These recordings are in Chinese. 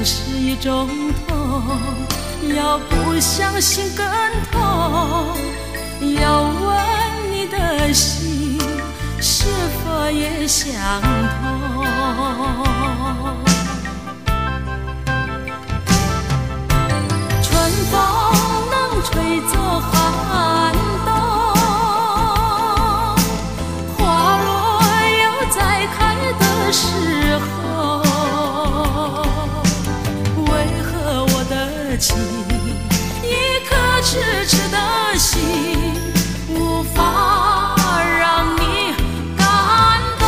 是一种痛，要不相信更痛，要问你的心是否也相同。春风能吹走寒冬，花落又再开的时候，为何我的情，一颗痴痴的心，无法让你感动。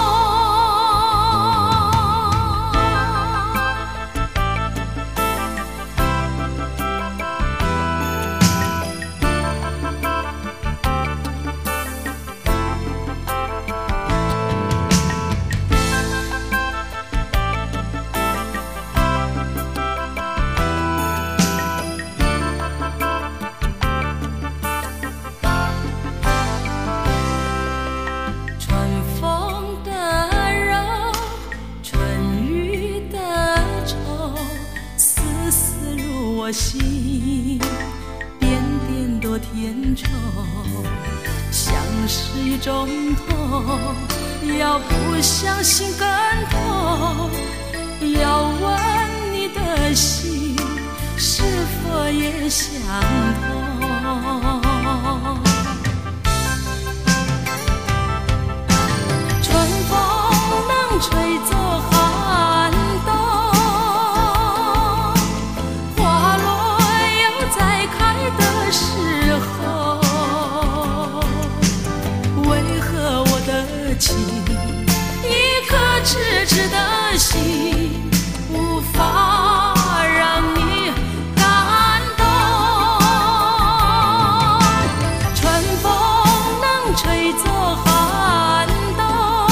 心点点多甜愁，像是一种痛，要不相信更痛，要问你的心是否也相同。春风能吹走寒冬，时候，为何我的情，一颗痴痴的心，无法让你感动？春风能吹走寒冬，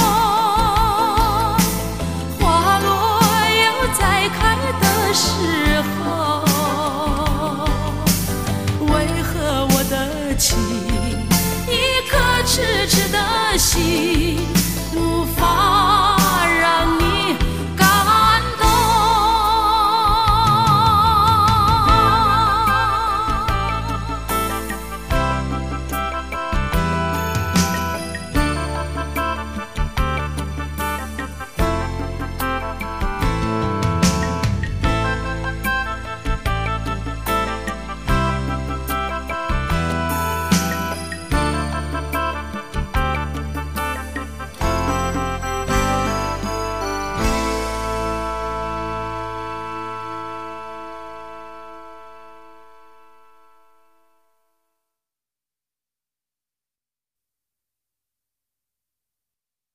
花落又再开的时候，情，一颗痴痴的心。